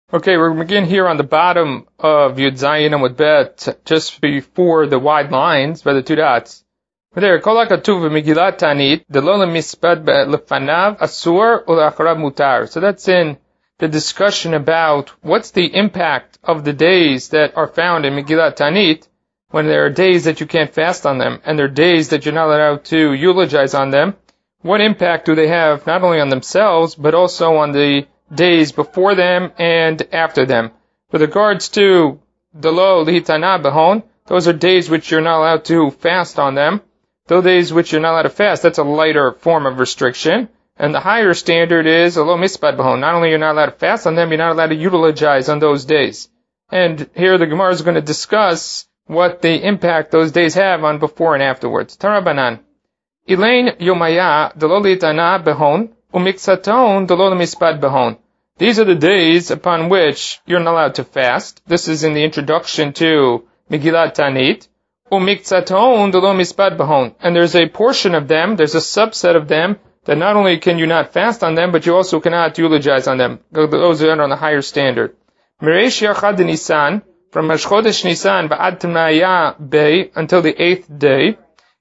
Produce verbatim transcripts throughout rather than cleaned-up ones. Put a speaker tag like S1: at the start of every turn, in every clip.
S1: Okay, we're going to begin here on the bottom of Yud Zayin Amud Bet, just before the wide lines, by the two dots. There, Kol HaKatuv Megillat Tanit, Delo Lemispad Lefanav Asur U'Lacharav Mutar. So that's in the discussion about what's the impact of the days that are found in Megillat Tanit, when there are days that you can't fast on them, and there are days that you're not allowed to eulogize on them. What impact do they have not only on themselves, but also on the days before them and after them? With regards to Delo Lihitana Behon, those are days which you're not allowed to fast on them. Those days which you're not allowed to fast, that's a lighter form of restriction. And the higher standard is Alo Mispad Behon. Not only you're not allowed to fast on them, you're not allowed to eulogize on those days. And here the Gemara is going to discuss what the impact those days have on before and afterwards. Tarabanan. Elaine Yomaya Delo Lihitana Behon. Umiksaton Delo Mispad Behon. These are the days upon which you're not allowed to fast. This is in the introduction to Megillat Tanit. Umiksaton Delo Mispad Behon. And there's a portion of them, there's a subset of them, that not only can you not fast on them, but you also cannot eulogize on them. Those are on the higher standard. Miresh Yachad Nisan, from Rosh Chodesh Nisan V'ad T'maya Bey, until the eighth day.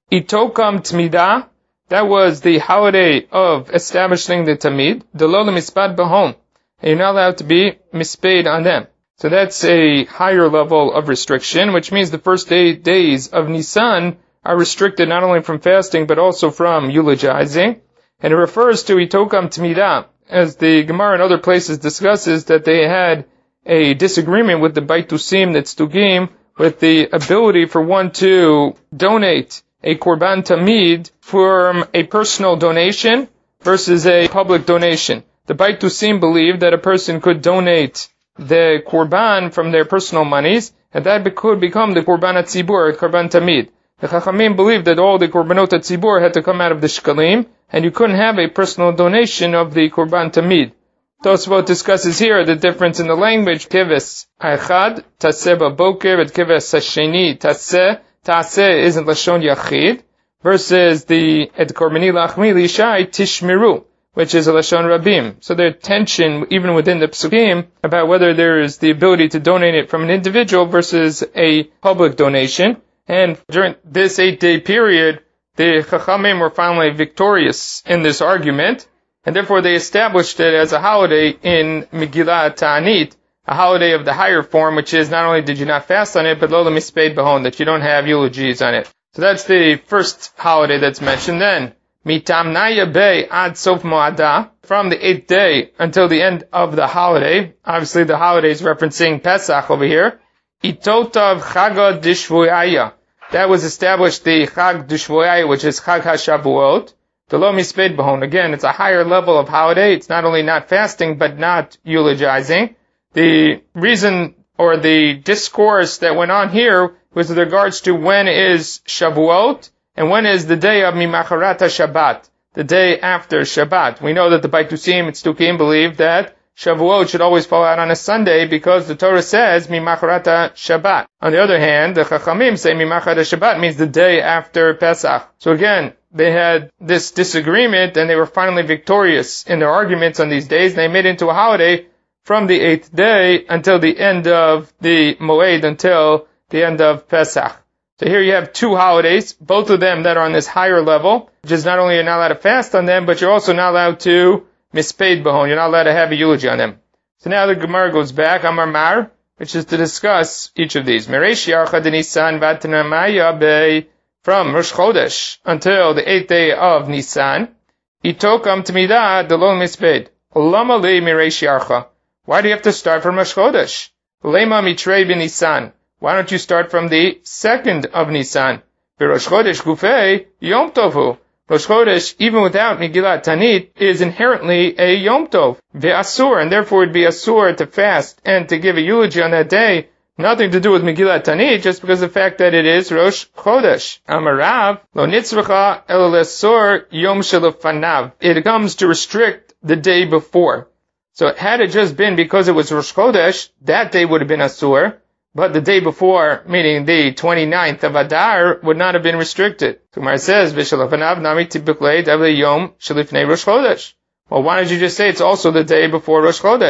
S1: Itokam Tmidah, that was the holiday of establishing the Tamid. Delo Lemispad Behon. And you're not allowed to be mispaid on them. So that's a higher level of restriction, which means the first eight days of Nisan are restricted not only from fasting, but also from eulogizing. And it refers to Itokam Tmidah, as the Gemara in other places discusses that they had a disagreement with the Baitusim Netztugim, with the ability for one to donate a Korban Tamid from a personal donation versus a public donation. The Baitusim believed that a person could donate the Korban from their personal monies, and that could become the Korban HaTzibur, Korban Tamid. The Chachamim believed that all the Korbanot HaTzibur had to come out of the Shkalim, and you couldn't have a personal donation of the Korban Tamid. Tosfot discusses here the difference in the language. Keves Echad, Taseh Baboker, and Keves Hasheni, Taseh, Taseh is in Lashon Yachid, versus the Et Korbani Lachmi Lishai Tishmiru, which is a Lashon Rabim. So there's tension even within the Psukim about whether there is the ability to donate it from an individual versus a public donation. And during this eight-day period, the Chachamim were finally victorious in this argument, and therefore they established it as a holiday in Megillat Ta'anit, a holiday of the higher form, which is not only did you not fast on it, but Lo Lemispad Behon, that you don't have eulogies on it. So that's the first holiday that's mentioned. Then, Mitamnaya Bey Ad Sof Mo'ada, from the eighth day until the end of the holiday. Obviously the holiday is referencing Pesach over here. Itotav Chagad Dishvoyaya. That was established the Chag Dishvoyaya, which is Chag HaShavuot. Delo Mispad Behon. Again, it's a higher level of holiday. It's not only not fasting, but not eulogizing. The reason or the discourse that went on here was with regards to when is Shavuot and when is the day of Mimacharat Shabbat, the day after Shabbat. We know that the Baitusim and Tzdukim believe that Shavuot should always fall out on a Sunday because the Torah says Mimacharat Shabbat. On the other hand, the Chachamim say Mimacharat Shabbat means the day after Pesach. So again, they had this disagreement and they were finally victorious in their arguments on these days, and they made it into a holiday from the eighth day until the end of the Moed, until the end of Pesach. So here you have two holidays, both of them that are on this higher level, which is not only you're not allowed to fast on them, but you're also not allowed to mispaid behon. You're not allowed to have a eulogy on them. So now the Gemara goes back, Amar Mar, which is to discuss each of these. Meresh Yarcha de Nisan Vatnamaya Bey, from Rosh Chodesh until the eighth day of Nisan. Itokam Tmidah Delo Mispaid. Lama Le Meresh Yarcha. Why do you have to start from Rosh Chodesh? Lema Mitrei ben Nisan. Why don't you start from the second of Nisan? Rosh Chodesh Gufei Yom Tovu. Rosh Chodesh, even without Megillat Tanit, is inherently a Yom Tov. Ve'asur, and therefore it would be asur to fast and to give a eulogy on that day. Nothing to do with Megillat Tanit, just because of the fact that it is Rosh Chodesh. Amarav, lo nitzvacha el lesor yom shelofanav. It comes to restrict the day before. So had it just been because it was Rosh Chodesh, that day would have been asur. But the day before, meaning the twenty-ninth of Adar, would not have been restricted. So Gemara says, V'shalafanav nami tibuklei davle yom shalifnei Rosh Chodesh. Well, why don't you just say it's also the day before Rosh Chodesh?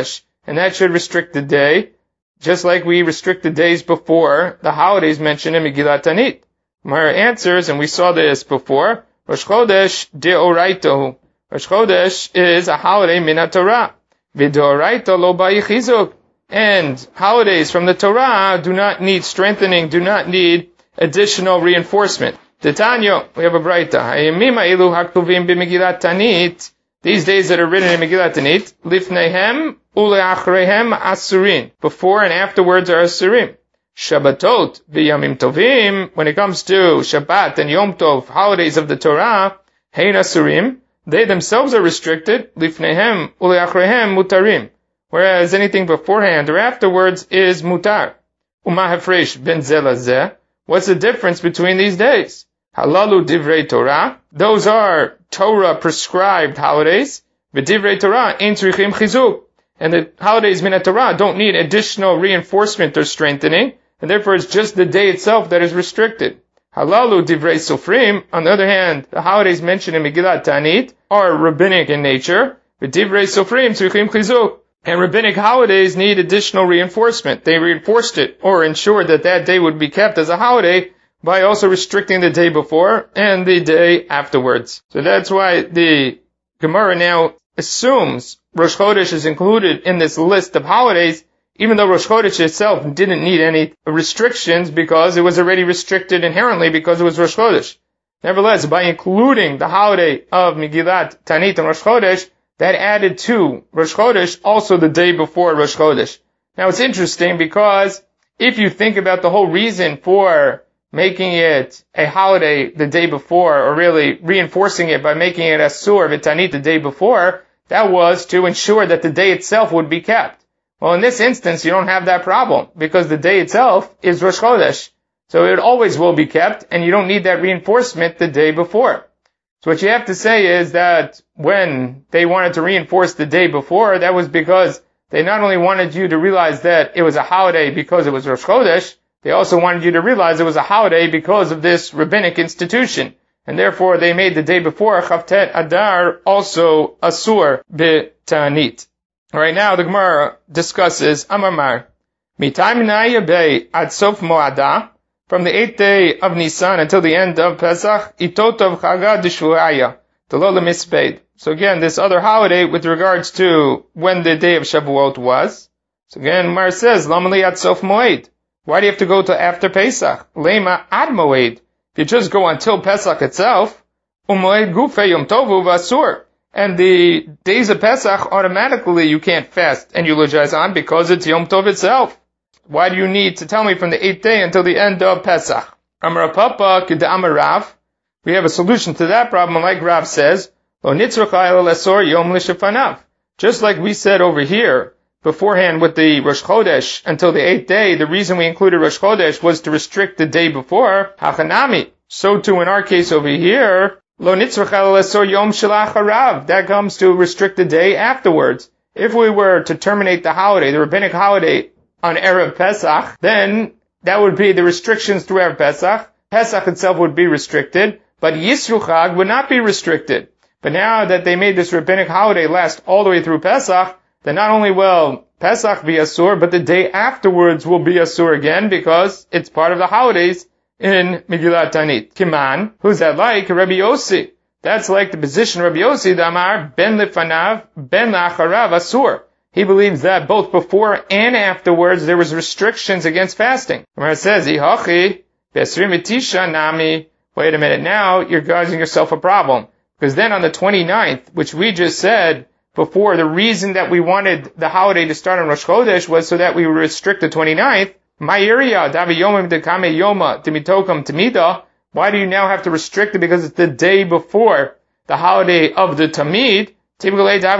S1: and that should restrict the day, just like we restrict the days before the holidays mentioned in Megillat Tanit. Gemara answers, and we saw this before, Rosh Chodesh de'oraito. Rosh Chodesh is a holiday min haTorah. V'de'oraito lo ba'ichizuk. And holidays from the Torah do not need strengthening, do not need additional reinforcement. Titania, we have a braita. Hayemima ilu haktuvim b'Megillat Tanit. These days that are written in Megillat Tanit, lifnehem uleachrehem asurin. Before and afterwards are asurim. Shabbatot v'yamim tovim. When it comes to Shabbat and Yom Tov, holidays of the Torah, hein asurim. They themselves are restricted. Lifnehem uleachrehem mutarim. Whereas anything beforehand or afterwards is mutar. Uma hafresh ben zelazeh. What's the difference between these days? Halalu divrei Torah. Those are Torah prescribed holidays. V'divrei Torah ein tzrichim chizuk. And the holidays min Torah don't need additional reinforcement or strengthening, and therefore it's just the day itself that is restricted. Halalu divrei sofrim. On the other hand, the holidays mentioned in Megillat Tanit are rabbinic in nature. V'divrei sofrim tzrichim chizuk. And rabbinic holidays need additional reinforcement. They reinforced it or ensured that that day would be kept as a holiday by also restricting the day before and the day afterwards. So that's why the Gemara now assumes Rosh Chodesh is included in this list of holidays, even though Rosh Chodesh itself didn't need any restrictions because it was already restricted inherently because it was Rosh Chodesh. Nevertheless, by including the holiday of Megillat Tanit and Rosh Chodesh, that added to Rosh Chodesh also the day before Rosh Chodesh. Now it's interesting because if you think about the whole reason for making it a holiday the day before, or really reinforcing it by making it Asur v'Tanit the day before, that was to ensure that the day itself would be kept. Well, in this instance, you don't have that problem because the day itself is Rosh Chodesh. So it always will be kept and you don't need that reinforcement the day before. So what you have to say is that when they wanted to reinforce the day before, that was because they not only wanted you to realize that it was a holiday because it was Rosh Chodesh, they also wanted you to realize it was a holiday because of this rabbinic institution. And therefore they made the day before, Chavtet Adar, also Asur B'Tanit. Alright, now the Gemara discusses, Amar, Mitay Minaya Bei Ad Sof Mo'adah, from the eighth day of Nisan until the end of Pesach, Itotov Chagad D'Shvuaya, the Lola Mispaid. So again, this other holiday with regards to when the day of Shavuot was. So again, Mar says, Lamali at Sof Moed. Why do you have to go to after Pesach? Lema ad Moed. If you just go until Pesach itself, Umoed Gufei Yom Tovu Vasur. And the days of Pesach, automatically you can't fast and eulogize on because it's Yom Tov itself. Why do you need to tell me from the eighth day until the end of Pesach? Amar Papa K'da Amar Rav. We have a solution to that problem, like Rav says, Lo nitzrach el lesor yom l'shefanav. Just like we said over here, beforehand with the Rosh Chodesh until the eighth day, the reason we included Rosh Chodesh was to restrict the day before, Hachanami. So too in our case over here, Lo nitzrach el lesor yom shelacharav. That comes to restrict the day afterwards. If we were to terminate the holiday, the rabbinic holiday, on Erev Pesach, then that would be the restrictions through Erev Pesach. Pesach itself would be restricted, but Yisru Chag would not be restricted. But now that they made this rabbinic holiday last all the way through Pesach, then not only will Pesach be Asur, but the day afterwards will be Asur again because it's part of the holidays in Megillat Tanit. Kiman, who's that like? Rabbi Yossi. That's like the position of Rabbi Yossi, the Amar, Ben Lefanav, Ben Lacharav, Asur. He believes that both before and afterwards there was restrictions against fasting. Where it says, Ihachi, Besrim Etisha Nami. Wait a minute, now you're causing yourself a problem. Because then on the twenty-ninth, which we just said before, the reason that we wanted the holiday to start on Rosh Chodesh was so that we would restrict the twenty-ninth. Ma'iriya, Davi Yomim Dekame Yoma, Timitokam Timida. Why do you now have to restrict it? Because it's the day before the holiday of the Tamid. Just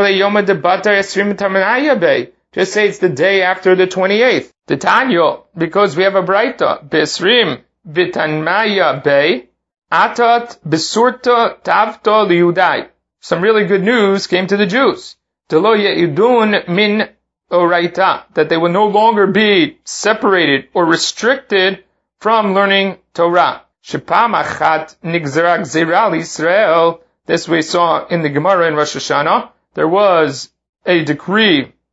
S1: say it's the day after the twenty-eighth. The Tanyo, because we have a Braita, Besrim Vitanmaya Bay, Atat Besurta Tavto Liudai. Some really good news came to the Jews. Delo Ye'idun Min Oraita, that they will no longer be separated or restricted from learning Torah. Shepamachat Nigzerak Ziral Israel. This we saw in the Gemara in Rosh Hashanah. There was a decree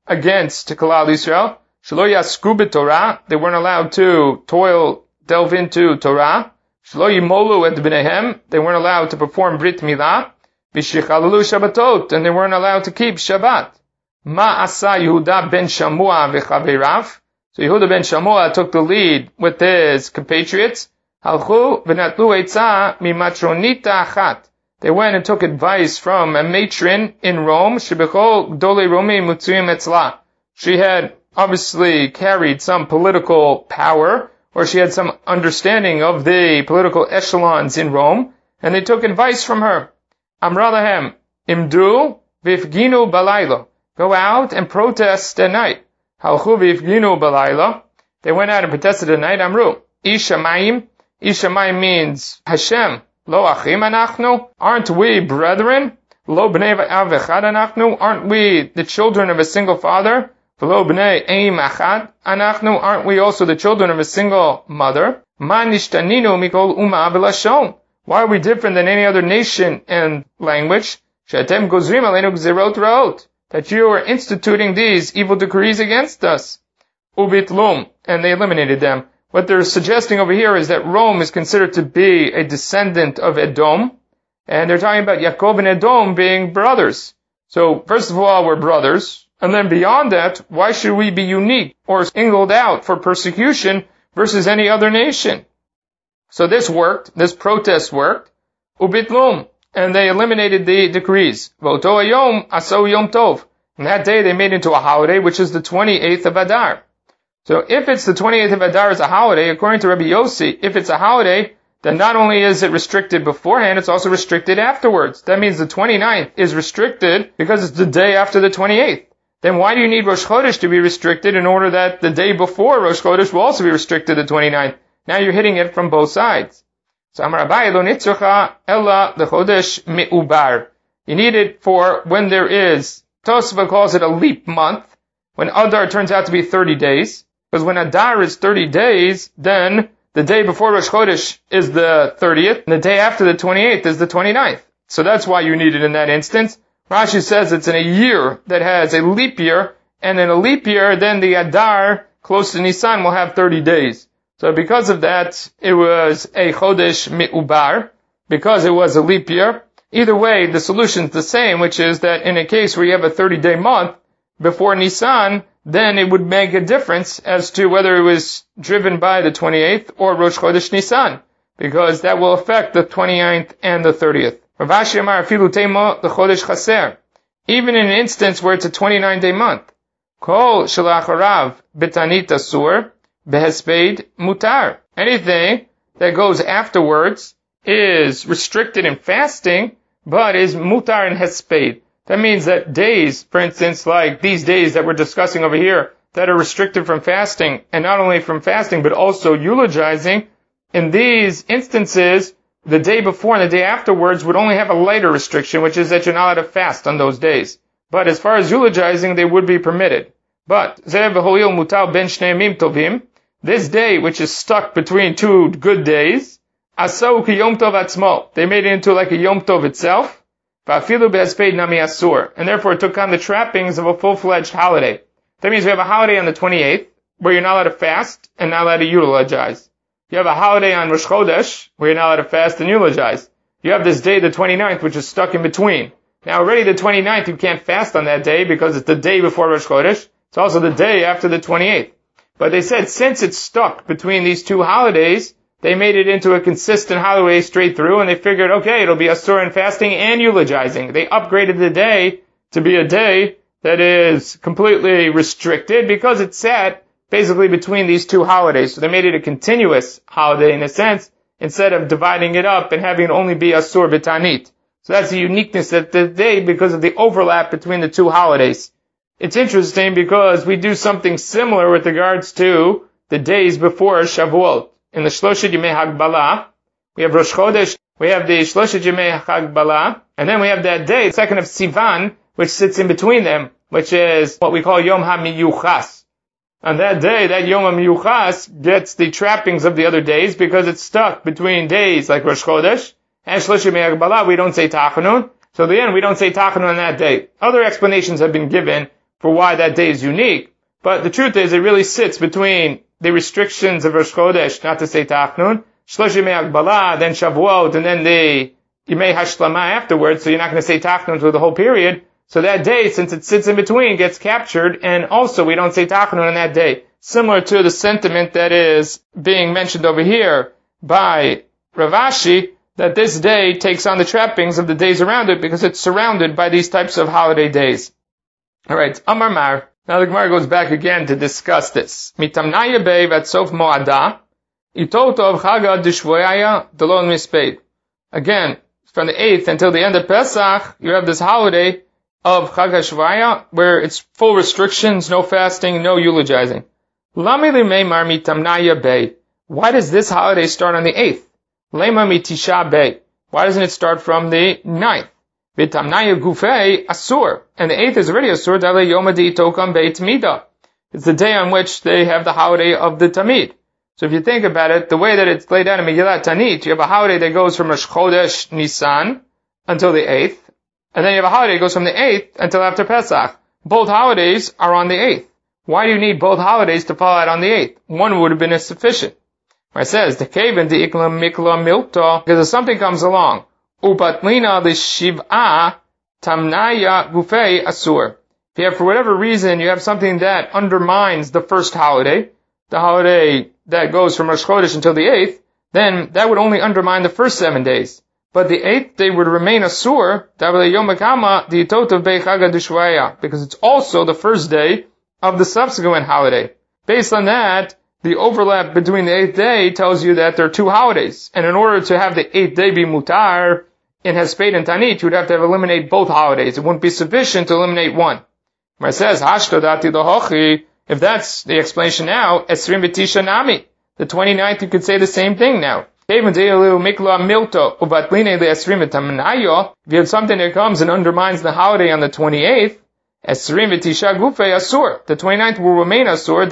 S1: against Kalal Yisrael. Shelo yasku b'Torah, they weren't allowed to toil, delve into Torah. Shelo yimolu et b'neihem, they weren't allowed to perform Brit Milah. V'shichalelu Shabbatot, and they weren't allowed to keep Shabbat. Ma asa Yehuda ben Shamua v'chaverav. So Yehuda ben Shamua took the lead with his compatriots. Halchu v'natlu eitzah mimatronita achat. They went and took advice from a matron in Rome. Shebechol gdolei Romi mutzuyim etzla. She had obviously carried some political power, or she had some understanding of the political echelons in Rome, and they took advice from her. Amra lahem, imdu v'ifginu balayla. Go out and protest at night. Halchu v'ifginu balayla. They went out and protested at night. Amru, Ishamayim. Ishamayim means Hashem. Lo achim anachnu. Aren't we brethren? Lo b'nei av echad anachnu. Aren't we the children of a single father? V'lo b'nei eim achad anachnu. Aren't we also the children of a single mother? Ma nishtaninu mikol uma v'lashon. Why are we different than any other nation and language? She'atem gozrim aleinu gzerot ra'ot. That you are instituting these evil decrees against us. Ubitlum. And they eliminated them. What they're suggesting over here is that Rome is considered to be a descendant of Edom. And they're talking about Yaakov and Edom being brothers. So, first of all, we're brothers. And then beyond that, why should we be unique or singled out for persecution versus any other nation? So this worked. This protest worked. Ubitlum. And they eliminated the decrees. Voto ayom aso yom tov. And that day they made into a holiday, which is the twenty-eighth of Adar. So if it's the twenty-eighth of Adar as a holiday, according to Rabbi Yossi, if it's a holiday, then not only is it restricted beforehand, it's also restricted afterwards. That means the twenty-ninth is restricted because it's the day after the twenty-eighth. Then why do you need Rosh Chodesh to be restricted in order that the day before Rosh Chodesh will also be restricted the twenty-ninth? Now you're hitting it from both sides. So Amar Abaye lo nitzrucha ella lechodesh meubar. You need it for when there is, Tosafot calls it a leap month, when Adar turns out to be thirty days. Because when Adar is thirty days, then the day before Rosh Chodesh is the thirtieth, and the day after the twenty-eighth is the twenty-ninth. So that's why you need it in that instance. Rashi says it's in a year that has a leap year, and in a leap year, then the Adar, close to Nisan, will have thirty days. So because of that, it was a Chodesh Meubar, because it was a leap year. Either way, the solution's the same, which is that in a case where you have a thirty-day month before Nisan, then it would make a difference as to whether it was driven by the twenty-eighth or Rosh Chodesh Nisan, because that will affect the twenty-ninth and the thirtieth. Rav Ashi Amar afilu teima lechodesh chaser. Even in an instance where it's a twenty-nine day month. Kol shelacharav betanit asur behesped mutar. Anything that goes afterwards is restricted in fasting, but is mutar in hesped. That means that days, for instance, like these days that we're discussing over here, that are restricted from fasting, and not only from fasting, but also eulogizing, in these instances, the day before and the day afterwards would only have a lighter restriction, which is that you're not allowed to fast on those days. But as far as eulogizing, they would be permitted. But, this day, which is stuck between two good days, asau ki yom tov atzmo, they made it into like a yom tov itself, va'afilu be'esped nami asur, and therefore it took on the trappings of a full-fledged holiday. That means we have a holiday on the twenty-eighth, where you're not allowed to fast and not allowed to eulogize. You have a holiday on Rosh Chodesh, where you're not allowed to fast and eulogize. You have this day, the twenty-ninth, which is stuck in between. Now already the twenty-ninth, you can't fast on that day because it's the day before Rosh Chodesh. It's also the day after the twenty-eighth. But they said since it's stuck between these two holidays, they made it into a consistent holiday straight through, and they figured, okay, it'll be asur in fasting and eulogizing. They upgraded the day to be a day that is completely restricted because it's sat basically between these two holidays. So they made it a continuous holiday in a sense, instead of dividing it up and having it only be asur b'tanit. So that's the uniqueness of the day because of the overlap between the two holidays. It's interesting because we do something similar with regards to the days before Shavuot. In the Shloshet Yemei Hagbala, we have Rosh Chodesh, we have the Shloshet Yemei Hagbala, and then we have that day, the second of Sivan, which sits in between them, which is what we call Yom HaMiyuchas. On that day, that Yom HaMiyuchas gets the trappings of the other days because it's stuck between days like Rosh Chodesh and Shloshet Yemei Hagbala. We don't say Tachanun. So at the end, we don't say Tachanun on that day. Other explanations have been given for why that day is unique. But the truth is, it really sits between the restrictions of Rosh Chodesh, not to say Tachnun, Shlosh Yemei Agbala, then Shavuot, and then the Yemei Hashlama afterwards, so you're not going to say Tachnun for the whole period. So that day, since it sits in between, gets captured, and also we don't say Tachnun on that day. Similar to the sentiment that is being mentioned over here by Rav Ashi, that this day takes on the trappings of the days around it because it's surrounded by these types of holiday days. Alright, Amar Mar. Now the Gemara goes back again to discuss this. Mitamnaya bei vatsof mo'ada, itotov chaga dishvoyaya delon mispeid. Again, from the eighth until the end of Pesach, you have this holiday of Chag HaShvaya, where it's full restrictions, no fasting, no eulogizing. Lami limeimar mitamnaya bei. Why does this holiday start on the eighth? Lema mitisha bei. Why doesn't it start from the ninth? Vitamnaya gufei asur. And the eighth is already asur, dale yom tokam bei tamida. It's the day on which they have the holiday of the Tamid. So if you think about it, the way that it's laid out in Megillat Tanit, you have a holiday that goes from Rosh Chodesh Nisan until the eighth. And then you have a holiday that goes from the eighth until after Pesach. Both holidays are on the eighth. Why do you need both holidays to fall out on the eighth? One would have been sufficient. It says, the kaven the ikla mikla milto, because if something comes along, upatlina l'shiv'a tamnaya gufei asur. If you have, for whatever reason, you have something that undermines the first holiday, the holiday that goes from Rosh Chodesh until the eighth, then that would only undermine the first seven days. But the eighth day would remain asur, because it's also the first day of the subsequent holiday. Based on that, the overlap between the eighth day tells you that there are two holidays. And in order to have the eighth day be mutar in Hesped and Tanit, you would have to have eliminate both holidays. It wouldn't be sufficient to eliminate one. Where it says, if that's the explanation now, Esrim B'Tisha Nami. The twenty-ninth, you could say the same thing now. If you have something that comes and undermines the holiday on the twenty-eighth, the twenty-ninth will remain asur,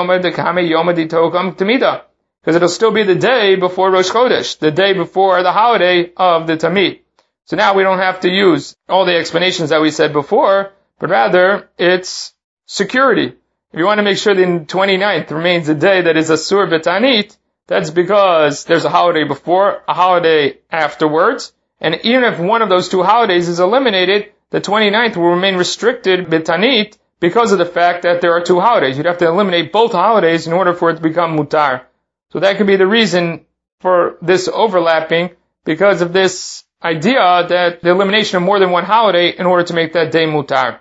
S1: because it'll still be the day before Rosh Chodesh, the day before the holiday of the Tamid. So now we don't have to use all the explanations that we said before, but rather it's security. If you want to make sure the twenty-ninth remains a day that is asur b'tanit, that's because there's a holiday before, a holiday afterwards, and even if one of those two holidays is eliminated, the twenty-ninth will remain restricted b'tanit because of the fact that there are two holidays. You'd have to eliminate both holidays in order for it to become mutar. So that could be the reason for this overlapping, because of this idea that the elimination of more than one holiday in order to make that day mutar.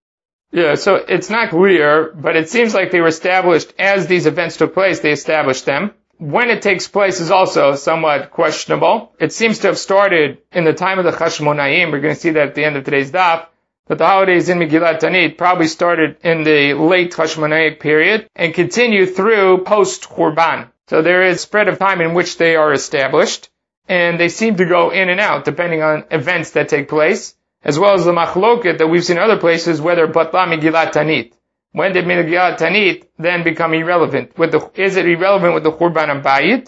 S1: Yeah, so it's not clear, but it seems like they were established as these events took place, they established them. When it takes place is also somewhat questionable. It seems to have started in the time of the Chashmonaim. We're going to see that at the end of today's daf. But the holidays in Megillat Tanit probably started in the late Chashmonaim period and continue through post-Churban. So there is a spread of time in which they are established, and they seem to go in and out depending on events that take place, as well as the machloket that we've seen in other places, whether Batla Megillat Tanit. When did Megillat Tanit then become irrelevant? With the, is it irrelevant with the Churban and Bayit?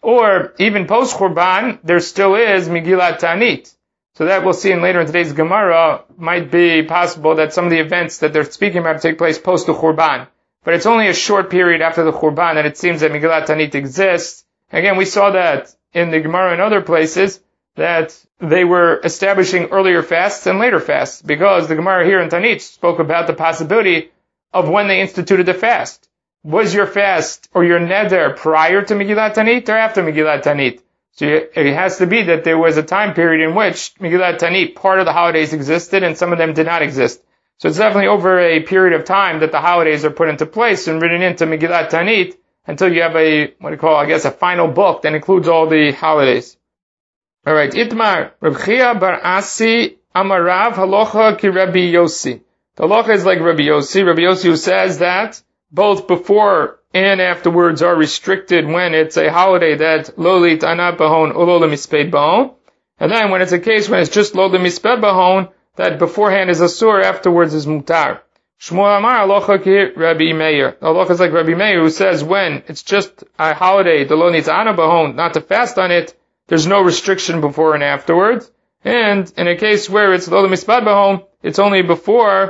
S1: Or even post-Churban, there still is Megillat Tanit. So that we'll see in later in today's Gemara, might be possible that some of the events that they're speaking about take place post the Churban. But it's only a short period after the Churban that it seems that Megillat Tanit exists. Again, we saw that in the Gemara and other places, that they were establishing earlier fasts and later fasts, because the Gemara here in Tanit spoke about the possibility of when they instituted the fast. Was your fast or your neder prior to Megillat Tanit or after Megillat Tanit? So it has to be that there was a time period in which Megillat Tanit, part of the holidays existed and some of them did not exist. So it's definitely over a period of time that the holidays are put into place and written into Megillat Tanit until you have a, what do you call, I guess, a final book that includes all the holidays. Alright, Itmar, Reb Chia bar Asi Amarav Halocha ki Rabbi Yossi. The halacha is like Rabbi Yossi. Rabbi Yossi who says that both before and afterwards are restricted when it's a holiday that lo lit'ana bahon or lo lemisped bahon. And then when it's a case when it's just lo lemisped bahon, that beforehand is asur, afterwards is mutar. Shmuel Amar halacha ki Rabbi Meir. The halacha is like Rabbi Meir who says when it's just a holiday, the lo lit'ana bahon, not to fast on it, there's no restriction before and afterwards. And in a case where it's lo lemisped bahon, it's only before,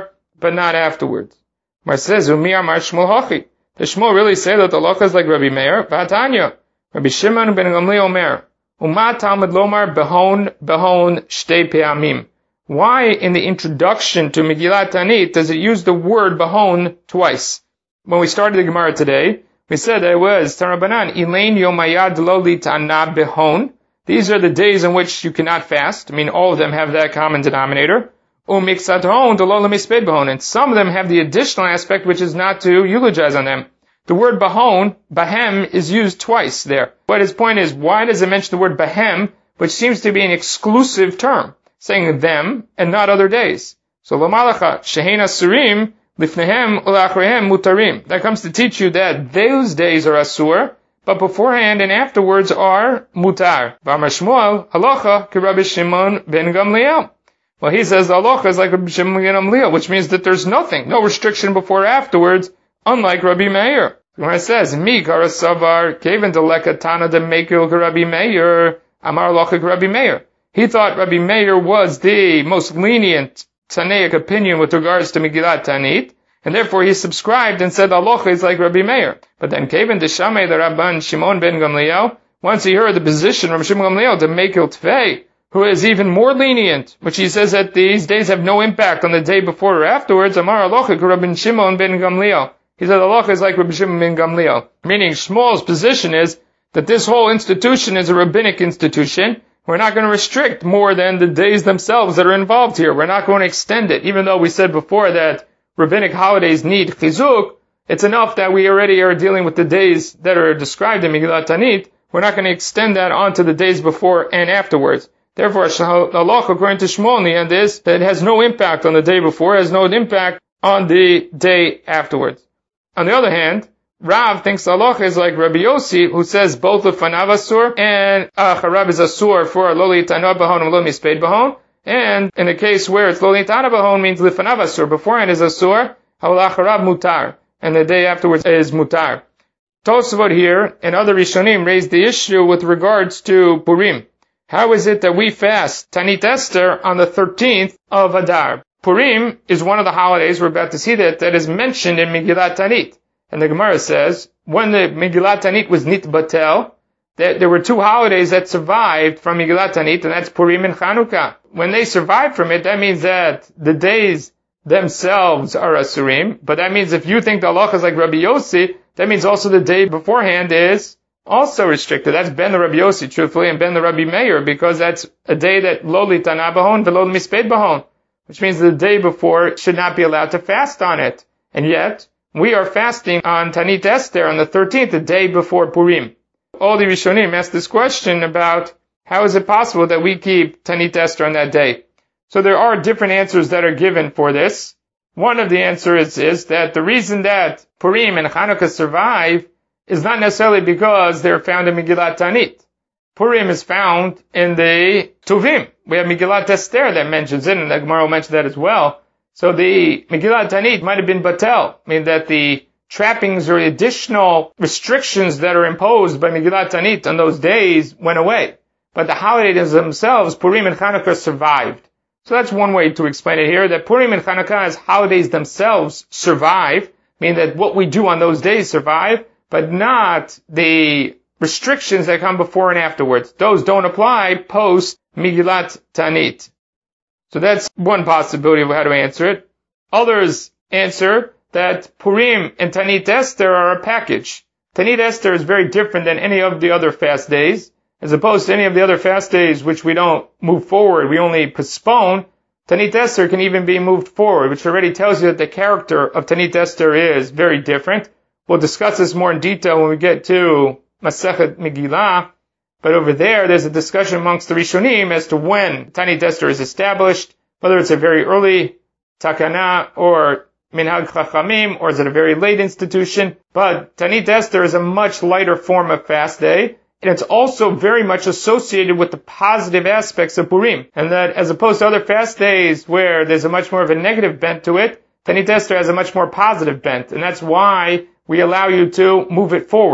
S1: but not afterwards. Mar says, Umi Amar Shmuel Hachi. The Shmuel really say that the halacha is like Rabbi Meir, V'atanya. Rabbi Shimon ben Gamliel Omer. Uma Talmud Lomar Behon Behon Shtei Pe'amim. Why in the introduction to Megillat Tanit does it use the word Behon twice? When we started the Gemara today, we said that it was Tarabanan, Elaine Yomayad Loli Tana Behon. These are the days in which you cannot fast. I mean, all of them have that common denominator. Umixathon Dolola Misped Behon. And some of them have the additional aspect, which is not to eulogize on them. The word Behon, Bahem, is used twice there. But his point is, why does it mention the word Bahem, which seems to be an exclusive term, saying them and not other days? So, Lamalacha, Shehena Surim, Lifnehem, Ulachrehem, Mutarim. That comes to teach you that those days are Asur, but beforehand and afterwards are Mutar. V'amar Shmuel, Halacha, ki Rabbi Shimon ben Gamliel. Well, he says Halacha is like Rabbi Shimon ben Gamliel, which means that there's nothing, no restriction before or afterwards, unlike Rabbi Meir. When it says, Mi karasavar, keven deleka tana de mekil Rabbi Meir, amar halacha Rabbi Meir. He thought Rabbi Meir was the most lenient Tanaic opinion with regards to Megillat Tanit, and therefore he subscribed and said halacha is like Rabbi Meir. But then keven deshamei the Rabban Shimon ben Gamliel, once he heard the position of Shimon Gamliel to mekil tvei, who is even more lenient, which he says that these days have no impact on the day before or afterwards, amar halacha Rabban Shimon ben Gamliel. He said halacha is like Rabbi Shimon ben Gamliel. Meaning Shmuel's position is that this whole institution is a rabbinic institution. We're not going to restrict more than the days themselves that are involved here. We're not going to extend it. Even though we said before that rabbinic holidays need chizuk, it's enough that we already are dealing with the days that are described in Megillat Tanit. We're not going to extend that onto the days before and afterwards. Therefore, halacha according to Shmuel in the end is that it has no impact on the day before, it has no impact on the day afterwards. On the other hand, Rav thinks halacha is like Rabbi Yossi, who says both lefanav asur and acharab is asur for lo litana bahon and lo misped bahon. And in a case where it's lo litana bahon means lefanav asur, beforehand is asur, hawal acharab mutar, and the day afterwards is mutar. Tosafot here and other Rishonim raised the issue with regards to Purim. How is it that we fast Tanit Esther on the thirteenth of Adar? Purim is one of the holidays, we're about to see that, that is mentioned in Megillat Tanit. And the Gemara says, when the Megillat Tanit was Nitbatel, that there were two holidays that survived from Megillat Tanit, and that's Purim and Chanukah. When they survived from it, that means that the days themselves are Asurim, but that means if you think the halacha is like Rabbi Yossi, that means also the day beforehand is also restricted. That's Ben the Rabbi Yossi, truthfully, and Ben the Rabbi Meir, because that's a day that lo litana bahon v'lo misped bahon, which means the day before should not be allowed to fast on it. And yet, we are fasting on Tanit Esther on the thirteenth, the day before Purim. All the Rishonim asked this question about how is it possible that we keep Tanit Esther on that day. So there are different answers that are given for this. One of the answers is that the reason that Purim and Chanukah survive is not necessarily because they're found in Megillat Tanit. Purim is found in the Tuvim. We have Megillat Esther that mentions it, and the Gemara will mention that as well. So the Megillat Tanit might have been Batel, I mean that the trappings or additional restrictions that are imposed by Megillat Tanit on those days went away. But the holidays themselves, Purim and Chanukah, survived. So that's one way to explain it here, that Purim and Chanukah as holidays themselves survive, meaning that what we do on those days survive, but not the restrictions that come before and afterwards. Those don't apply post Megillat Tanit. So that's one possibility of how to answer it. Others answer that Purim and Tanit Esther are a package. Tanit Esther is very different than any of the other fast days. As opposed to any of the other fast days which we don't move forward, we only postpone, Tanit Esther can even be moved forward, which already tells you that the character of Tanit Esther is very different. We'll discuss this more in detail when we get to Masechet Megillah. But over there, there's a discussion amongst the Rishonim as to when Tanit Esther is established, whether it's a very early Takana or Minhag Chachamim, or is it a very late institution. But Tanit Esther is a much lighter form of fast day, and it's also very much associated with the positive aspects of Purim. And that as opposed to other fast days where there's a much more of a negative bent to it, Tanit Esther has a much more positive bent. And that's why we allow you to move it forward.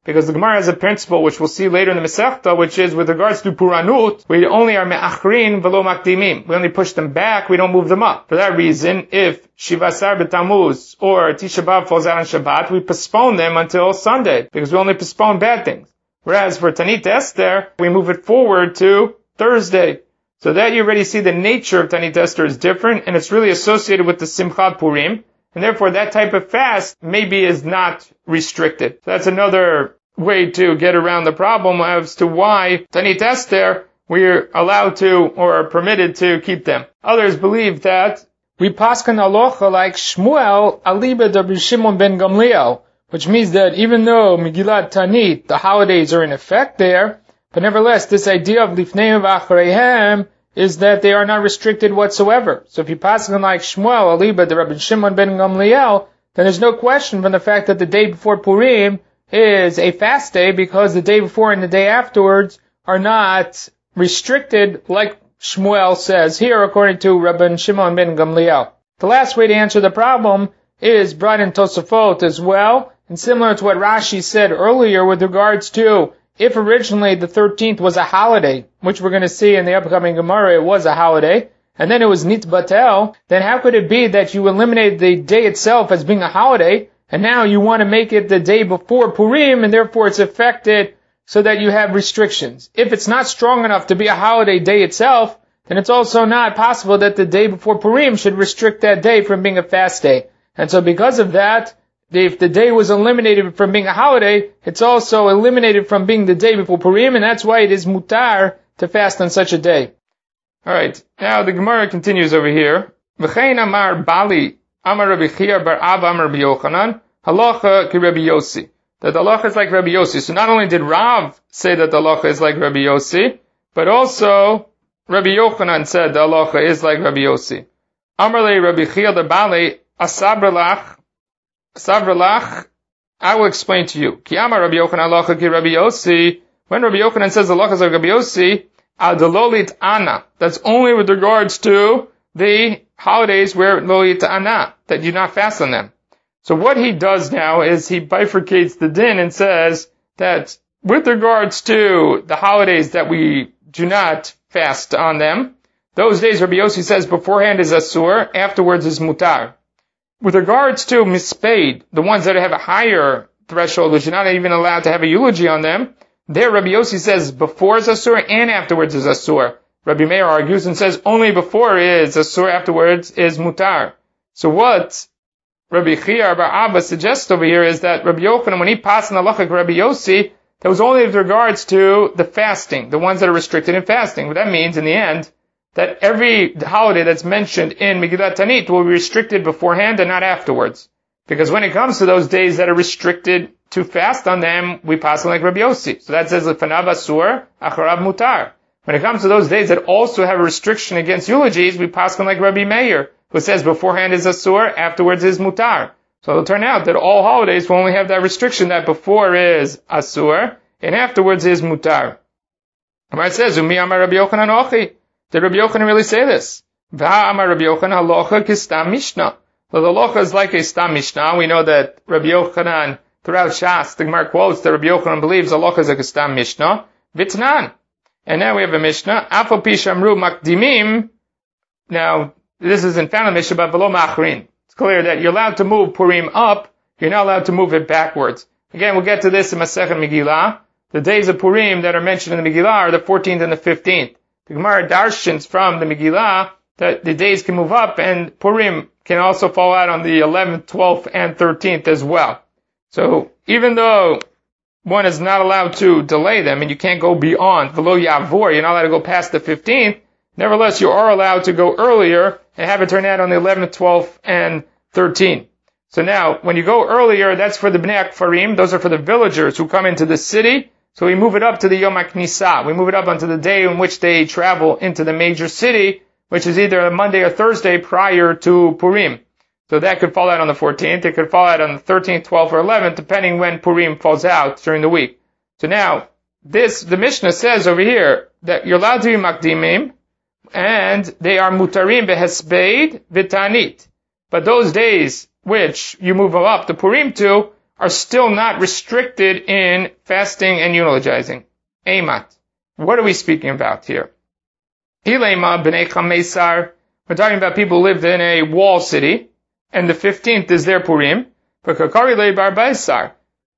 S1: Because the Gemara has a principle which we'll see later in the Masechta, which is with regards to Puranut, we only are me'achrin velo makdimim. We only push them back, we don't move them up. For that reason, if Shivasar B'Tammuz or Tisha B'Av falls out on Shabbat, we postpone them until Sunday, because we only postpone bad things. Whereas for Tanit Esther, we move it forward to Thursday. So that you already see the nature of Tanit Esther is different, and it's really associated with the Simchat Purim, and therefore that type of fast maybe is not restricted. So that's another way to get around the problem as to why Tanit Esther we're allowed to or are permitted to keep them. Others believe that we paskan halacha like Shmuel aliba de Shimon ben Gamliel, which means that even though Megillat Tanit, the holidays are in effect there, but nevertheless this idea of lifneim v'achareihem is that they are not restricted whatsoever. So if you paskan like Shmuel aliba de Rabbi Shimon ben Gamliel, then there's no question from the fact that the day before Purim is a fast day, because the day before and the day afterwards are not restricted like Shmuel says here according to Rabbi Shimon ben Gamliel. The last way to answer the problem is brought in Tosafot as well, and similar to what Rashi said earlier with regards to if originally the thirteenth was a holiday, which we're going to see in the upcoming Gemara, it was a holiday, and then it was Nitbatel, then how could it be that you eliminated the day itself as being a holiday, and now you want to make it the day before Purim, and therefore it's affected so that you have restrictions? If it's not strong enough to be a holiday day itself, then it's also not possible that the day before Purim should restrict that day from being a fast day. And so because of that, if the day was eliminated from being a holiday, it's also eliminated from being the day before Purim, and that's why it is mutar to fast on such a day. Alright, now the Gemara continues over here. V'chein amar Bali Amar Rabbi Chia bar Abba Amar Rabbi Yochanan, halacha ki Rabbi Yossi. That the halacha is like Rabbi Yossi. So not only did Rav say that the halacha is like Rabbi Yossi, but also Rabbi Yochanan said the halacha is like Rabbi Yossi. Amar le Rabbi Chia the Bali asabralach, asabralach. I will explain to you. Ki Amar Rabbi Yochanan halacha ki Rabbi Yossi. When Rabbi Yochanan says the halacha is like Rabbi Yossi, adololit ana. That's only with regards to the holidays where lo yita'ana, that you not fast on them. So what he does now is he bifurcates the din and says that with regards to the holidays that we do not fast on them, those days Rabbi Yossi says beforehand is asur, afterwards is mutar. With regards to mispade, the ones that have a higher threshold, which you're not even allowed to have a eulogy on them, there Rabbi Yossi says before is asur and afterwards is asur. Rabbi Meir argues and says only before is asur, afterwards is mutar. So what Rabbi Chia bar Abba suggests over here is that Rabbi Yochanan, when he passed in the halacha Rabbi Yossi, that was only with regards to the fasting, the ones that are restricted in fasting. What that means in the end, that every holiday that's mentioned in Megillat Tanit will be restricted beforehand and not afterwards. Because when it comes to those days that are restricted to fast on them, we pass on like Rabbi Yossi. So that says Lefanav asur, acharav mutar. When it comes to those days that also have a restriction against eulogies, we pass on like Rabbi Meir, who says beforehand is asur, afterwards is mutar. So it'll turn out that all holidays will only have that restriction that before is asur, and afterwards is mutar. It says, Umi amar Rabbi Yochanan ochi. Did Rabbi Yochanan really say this? V'ha amar Rabbi Yochanan halacha kistam mishnah. So the halacha is like a stam mishnah. We know that Rabbi Yochanan, throughout Shas, the Gemara quotes that Rabbi Yochanan believes halacha is like a stam mishnah. Vitnan. And now we have a mishnah. Afal pi shamru makdimim. Now, this is in found in Mishnah, but below machrin. It's clear that you're allowed to move Purim up. You're not allowed to move it backwards. Again, we'll get to this in Masechet Megillah. The days of Purim that are mentioned in the Megillah are the fourteenth and the fifteenth. The Gemara darshans from the Megillah that the days can move up, and Purim can also fall out on the eleventh, twelfth, and thirteenth as well. So, even though one is not allowed to delay them, and you can't go beyond, v'lo yavor, you're not allowed to go past the fifteenth, nevertheless, you are allowed to go earlier and have it turn out on the eleventh, twelfth, and thirteenth. So now, when you go earlier, that's for the Bnei Akfarim, those are for the villagers who come into the city. So we move it up to the Yom HaKnisa. We move it up onto the day in which they travel into the major city, which is either a Monday or Thursday prior to Purim. So that could fall out on the fourteenth. It could fall out on the thirteenth, twelfth, or eleventh, depending when Purim falls out during the week. So now, this, the Mishnah says over here that you're allowed to be Makdimim, and they are Mutarim behespeid v'tanit. But those days which you move up to Purim to are still not restricted in fasting and eulogizing. Eimat. What are we speaking about here? Hilema b'nei chamesar. We're talking about people who live in a wall city, and the fifteenth is their Purim. V'kakari le bar b'esar.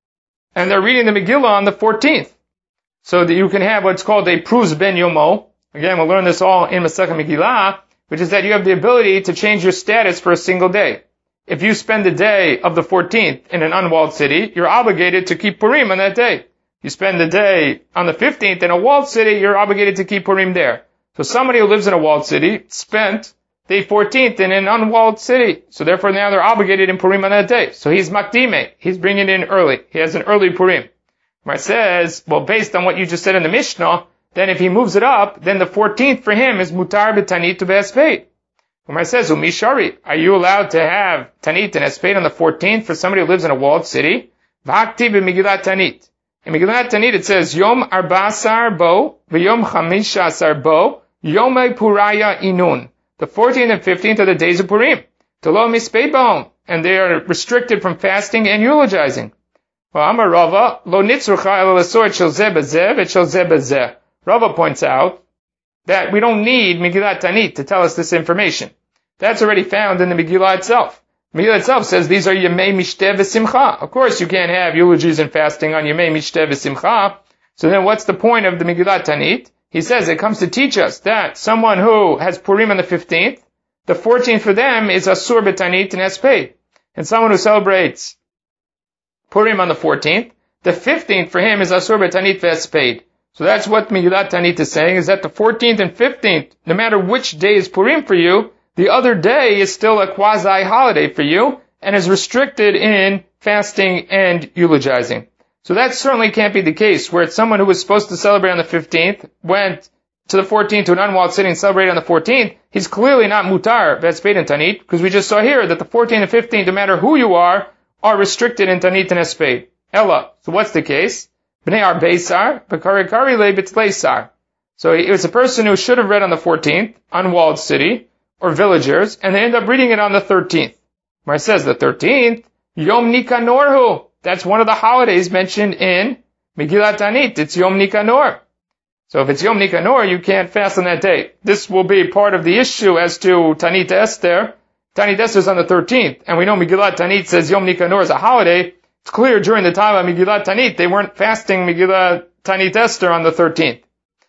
S1: And they're reading the Megillah on the fourteenth. So that you can have what's called a Pruz ben Yomo. Again, we'll learn this all in Masechet Megillah, which is that you have the ability to change your status for a single day. If you spend the day of the fourteenth in an unwalled city, you're obligated to keep Purim on that day. You spend the day on the fifteenth in a walled city, you're obligated to keep Purim there. So somebody who lives in a walled city spent the fourteenth in an unwalled city. So therefore now they're obligated in Purim on that day. So he's makdime. He's bringing it in early. He has an early Purim. Where it says, well, based on what you just said in the Mishnah, then if he moves it up, then the fourteenth for him is mutar b'tanit u'be'esped. Where it says, umishari, are you allowed to have tanit and esped on the fourteenth for somebody who lives in a walled city? V'hakti b'megillat tanit. In Megillat Tanit it says, Yom arba'asar bo, v'yom chamishasar bo, yomei puraya inun. The fourteenth and fifteenth are the days of Purim. Tolo mispei b'hom. And they are restricted from fasting and eulogizing. Well, Amar Rava, lo nitzrucha el l'asor et shel zeh b'zeh et shel zeh b'zeh. Rava points out that we don't need Megillat Tanit to tell us this information. That's already found in the Megillah itself. Megillah itself says these are Yemei Mishteh v'Simcha. Of course you can't have eulogies and fasting on Yemei Mishteh v'Simcha. So then what's the point of the Megillat Tanit? He says it comes to teach us that someone who has Purim on the fifteenth, the fourteenth for them is Asur b'Tanit and Esped. And someone who celebrates Purim on the fourteenth, the fifteenth for him is Asur b'Tanit v'Esped. So that's what Megillat Tanit is saying, is that the fourteenth and fifteenth, no matter which day is Purim for you, the other day is still a quasi-holiday for you, and is restricted in fasting and eulogizing. So that certainly can't be the case, where it's someone who was supposed to celebrate on the fifteenth, went to the fourteenth to an unwalled city and celebrated on the fourteenth, he's clearly not mutar, v'esped and tanit, because we just saw here that the fourteenth and fifteenth, no matter who you are, are restricted in tanit and esped. Ella. So what's the case? B'nei arbeisar, b'karikari le b'tleisar. So it was a person who should have read on the fourteenth, unwalled city, or villagers, and they end up reading it on the thirteenth. Where it says the thirteenth, Yom Nicanorhu. That's one of the holidays mentioned in Megillat Tanit. It's Yom Nicanor. So if it's Yom Nicanor, you can't fast on that day. This will be part of the issue as to Tanit Esther. Tanit Esther is on the thirteenth, and we know Megillat Tanit says Yom Nicanor is a holiday. It's clear during the time of Megillat Tanit, they weren't fasting Megillat Tanit Esther on the thirteenth.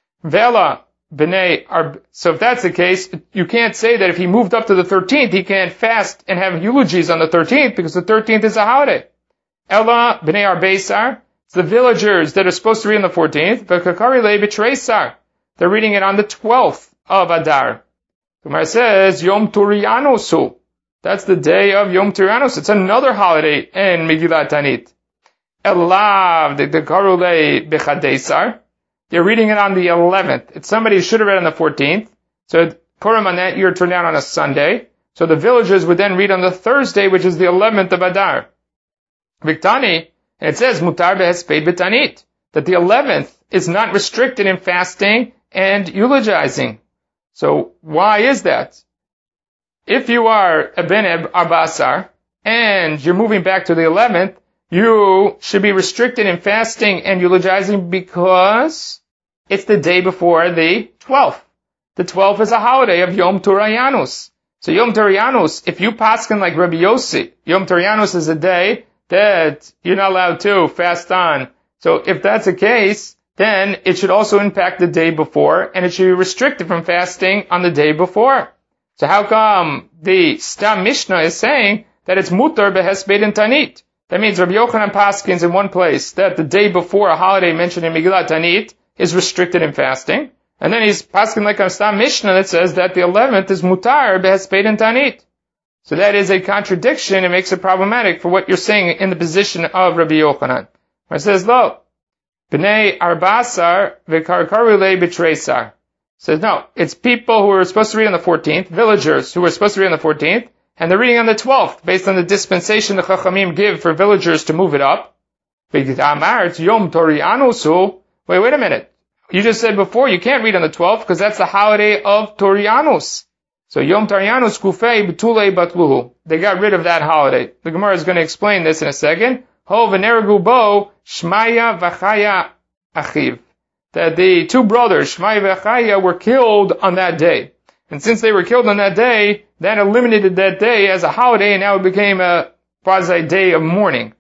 S1: Vela. B'nei are, so if that's the case, you can't say that if he moved up to the thirteenth, he can't fast and have eulogies on the thirteenth, because the thirteenth is a holiday. Ella b'nei arbeisar, it's the villagers that are supposed to read on the fourteenth, v'kakari le b'treisar. They're reading it on the twelfth of Adar. The Gemara says, Yom Turianusu. That's the day of Yom Turianus. It's another holiday in Megillat Tanit. Elav v'kakaru le b'chadeisar. They're reading it on the eleventh. It's somebody who should have read on the fourteenth. So Purim on that year turned out on a Sunday. So the villagers would then read on the Thursday, which is the eleventh of Adar. Viktani, and it says, Mutar be'esped b'tanit, that the eleventh is not restricted in fasting and eulogizing. So why is that? If you are a ben arba'asar, and you're moving back to the eleventh, you should be restricted in fasting and eulogizing because it's the day before the twelfth. The twelfth is a holiday of Yom Turianus. So Yom Turianus, if you paskin like Rabbi Yossi, Yom Turianus is a day that you're not allowed to fast on. So if that's the case, then it should also impact the day before, and it should be restricted from fasting on the day before. So how come the Stam Mishnah is saying that it's mutar behesped and tanit? That means Rabbi Yochanan paskins in one place that the day before a holiday mentioned in Megillat Tanit is restricted in fasting. And then he's paskin like a Stam Mishnah that says that the eleventh is mutar behesped and tanit. So that is a contradiction. It makes it problematic for what you're saying in the position of Rabbi Yochanan. Where it says, lo, b'nei arba'asar v'karkaru le b'treisar. Says, no, it's people who are supposed to read on the fourteenth, villagers who are supposed to read on the fourteenth, and they're reading on the twelfth, based on the dispensation the Chachamim give for villagers to move it up. Yom Torianusu. Wait, wait a minute. You just said before you can't read on the twelfth because that's the holiday of Torianus. So Yom Torianus Kufei Betulei Batluhu. They got rid of that holiday. The Gemara is going to explain this in a second. Ho v'neregu bo Shmaya v'Achaya achiv. That the two brothers, Shmaya v'Achaya, were killed on that day. And since they were killed on that day, that eliminated that day as a holiday, and now it became a quasi day of mourning.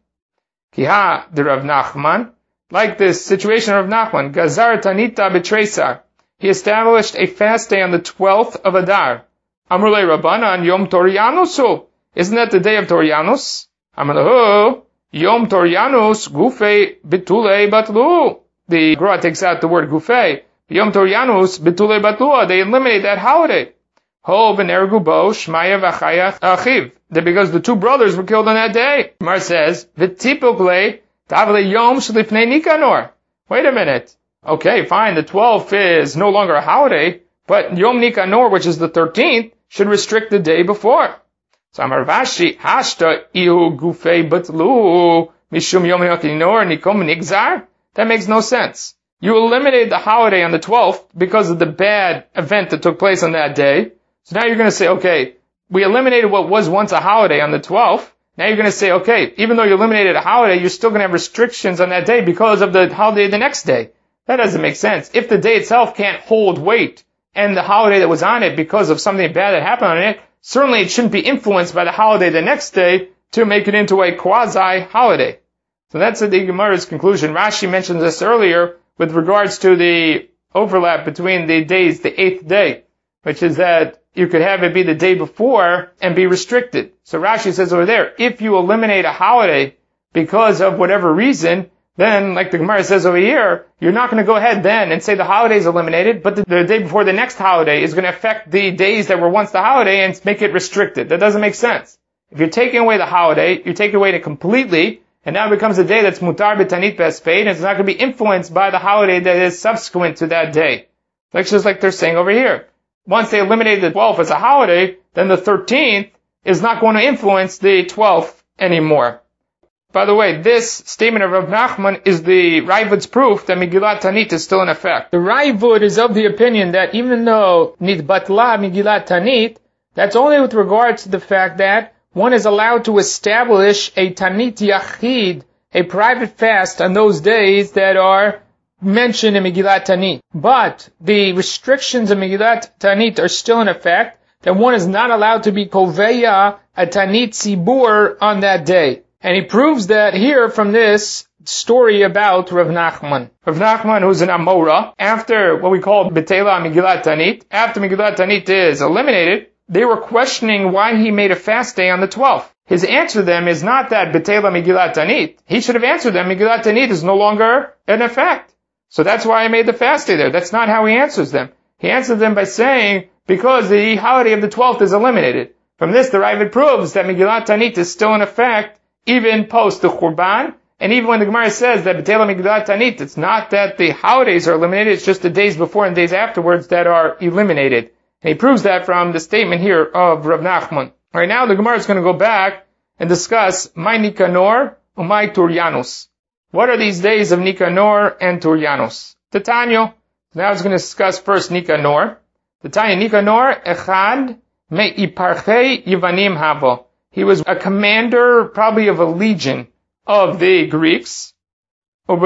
S1: Kiha de Rav Nachman, like this situation of Rav Nachman, Gazar Tanita b'Treisar. He established a fast day on the twelfth of Adar. Amrulei Rabbanan Yom Torianusu. Isn't that the day of Torianus? Amrulei Yom Torianus Gufei Bitulei Batlu. The Gra takes out the word Gufei. Yom Torianus Bitulei Batlu. They eliminate that holiday. Ho v'nergu bo Shmaya v'Achaya achiv. That because the two brothers were killed on that day. Mar says V'tipukle Tavle Yom Shlifnei Nikanor. Wait a minute. Okay, fine. The twelfth is no longer a holiday, but Yom Nikanor, which is the thirteenth, should restrict the day before. So Amar Vashi Hashta Ihu Gufei Batlu Mishum Yom Nikanor Nikom Nigzar. That makes no sense. You eliminated the holiday on the twelfth because of the bad event that took place on that day. So now you're going to say, okay, we eliminated what was once a holiday on the twelfth. Now you're going to say, okay, even though you eliminated a holiday, you're still going to have restrictions on that day because of the holiday the next day. That doesn't make sense. If the day itself can't hold weight and the holiday that was on it because of something bad that happened on it, certainly it shouldn't be influenced by the holiday the next day to make it into a quasi-holiday. So that's the Gemara's conclusion. Rashi mentioned this earlier with regards to the overlap between the days, the eighth day, which is that you could have it be the day before and be restricted. So Rashi says over there, if you eliminate a holiday because of whatever reason, then, like the Gemara says over here, you're not going to go ahead then and say the holiday is eliminated, but the, the day before the next holiday is going to affect the days that were once the holiday and make it restricted. That doesn't make sense. If you're taking away the holiday, you're taking away it completely, and now it becomes a day that's mutar b'tanit b'espeid, and it's not going to be influenced by the holiday that is subsequent to that day. Like just like they're saying over here. Once they eliminated the twelfth as a holiday, then the thirteenth is not going to influence the twelfth anymore. By the way, this statement of Rav Nachman is the Raivud's proof that Megillat Tanit is still in effect. The Raivud is of the opinion that even though Nitbatla Megillat Tanit, that's only with regards to the fact that one is allowed to establish a Tanit Yachid, a private fast on those days that are mentioned in Megillat Tanit. But the restrictions of Megillat Tanit are still in effect, that one is not allowed to be Koveya a Tanit Tzibur on that day. And he proves that here from this story about Rav Nachman. Rav Nachman, who's an Amora, after what we call Betela Megillat Tanit, after Megillat Tanit is eliminated, they were questioning why he made a fast day on the twelfth. His answer to them is not that Betela Megillat Tanit. He should have answered them, Megillat Tanit is no longer in effect. So that's why I made the fast day there. That's not how he answers them. He answers them by saying, because the holiday of the twelfth is eliminated. From this, the Ravid proves that Megillat Tanit is still in effect, even post the Churban, and even when the Gemara says that B'tela Megillat Tanit, it's not that the holidays are eliminated, it's just the days before and days afterwards that are eliminated. And he proves that from the statement here of Rav Nachman. Alright, now the Gemara is going to go back and discuss my Nikanor and my Turyanus. What are these days of Nikanor and Turyanus? Titania. Now it's going to discuss first Nikanor. Titania Nikanor, Echad me Iparchei Yivanim Havo. He was a commander, probably of a legion of the Greeks. Every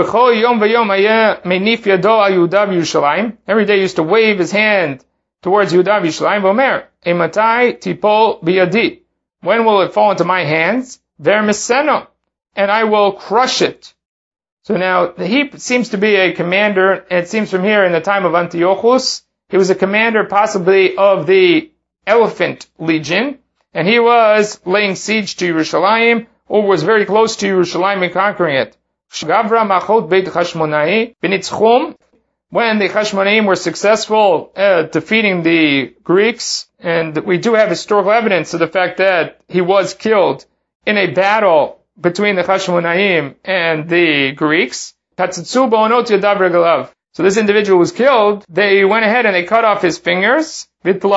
S1: day he used to wave his hand towards Yehuda v'Yushalayim. Vomer, Ematai tipol biyadi. When will it fall into my hands? Vermiseno, and I will crush it. So now he seems to be a commander, and it seems from here in the time of Antiochus, he was a commander possibly of the Elephant Legion. And he was laying siege to Yerushalayim, or was very close to Yerushalayim and conquering it. When the Chashmonaim were successful at defeating the Greeks, and we do have historical evidence of the fact that he was killed in a battle between the Chashmonaim and the Greeks. So this individual was killed. They went ahead and they cut off his fingers.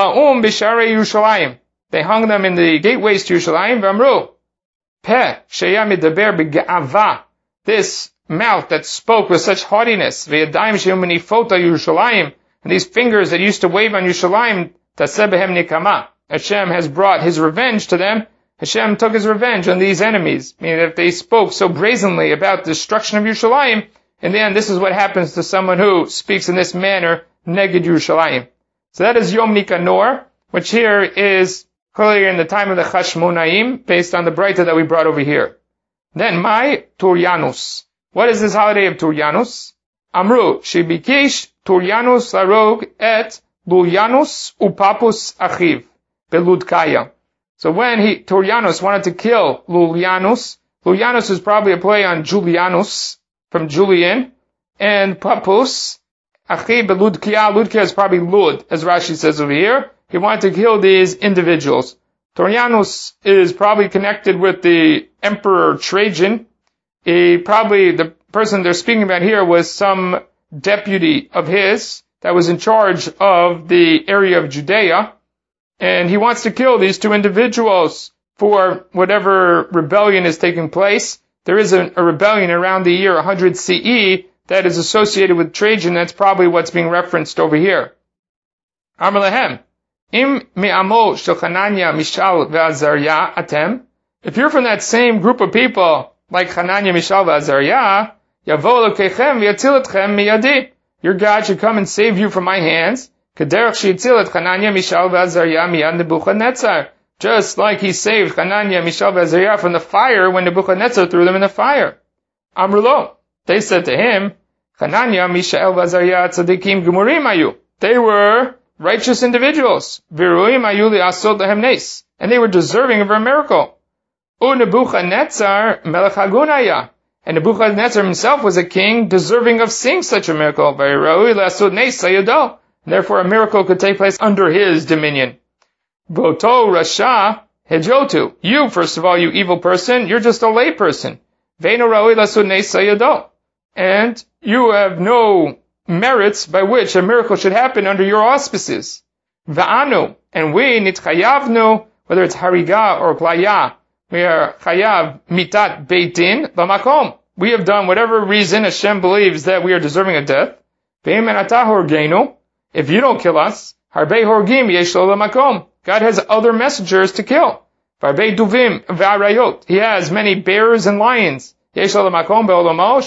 S1: They hung them in the gateways to Yerushalayim. V'amru, Peh sheya medaber b'ga'ava. This mouth that spoke with such haughtiness. V'yadayim sheyu menifot al Yerushalayim. And these fingers that used to wave on Yerushalayim. Taseh behem nikama. Hashem has brought his revenge to them. Hashem took his revenge on these enemies. Meaning that if they spoke so brazenly about the destruction of Yerushalayim, in the end, this is what happens to someone who speaks in this manner, neged Yerushalayim. So that is Yom Nikanor, which here is clearly in the time of the Chashmonaim, based on the Braita that we brought over here. Then, Mai Turyanus. What is this holiday of Turyanus? Amru, Shibikish Turyanus Larog et Lulyanus Upapus Achiv, Beludkaya. So when he, Turyanus wanted to kill Lulyanus, Lulyanus is probably a play on Julianus, from Julian, and Papus, Achiv Beludkaya, Ludkaya is probably Lud, as Rashi says over here. He wanted to kill these individuals. Turyanus is probably connected with the Emperor Trajan. He probably, the person they're speaking about here was some deputy of his that was in charge of the area of Judea. And he wants to kill these two individuals for whatever rebellion is taking place. There is a, a rebellion around the year one hundred C E that is associated with Trajan. That's probably what's being referenced over here. Amar lahem. Im me'amo shel Chananya, Mishal ve'Azariah atem. If you're from that same group of people, like Chananya, Mishal ve'Azariah, yavo lokechem v'yatzil etchem miyadi. Your God should come and save you from my hands. Kederach sheyitzil et Chananya, Mishal ve'Azariah miyad Nebuchadnezzar. Just like he saved Chananya, Mishal ve'Azariah from the fire when Nebuchadnezzar threw them in the fire. Amrulo. They said to him, Chananya, Mishael ve'Azariah tzadikim gemurim ayu. They were righteous individuals. Viruim ayuli asod lehem nes. And they were deserving of a miracle. U Nebuchadnezzar melech hagunaya. And Nebuchadnezzar himself was a king deserving of seeing such a miracle. Virui le'asod nes sayado. Therefore a miracle could take place under his dominion. Voto rasha hejotu. You, first of all, you evil person, you're just a lay person. Veino raui le'asod nes sayado. And you have no merits by which a miracle should happen under your auspices. Va'anu, and we, nitchayavnu, whether it's hariga or klaya, we are chayav mitat beitin lamakom. We have done whatever reason Hashem believes that we are deserving of death. Ve'im atah horgenu, if you don't kill us, harbei horgim yesh lo lamakom. God has other messengers to kill. Varbei duvim v'arayot. He has many bears and lions. And they'll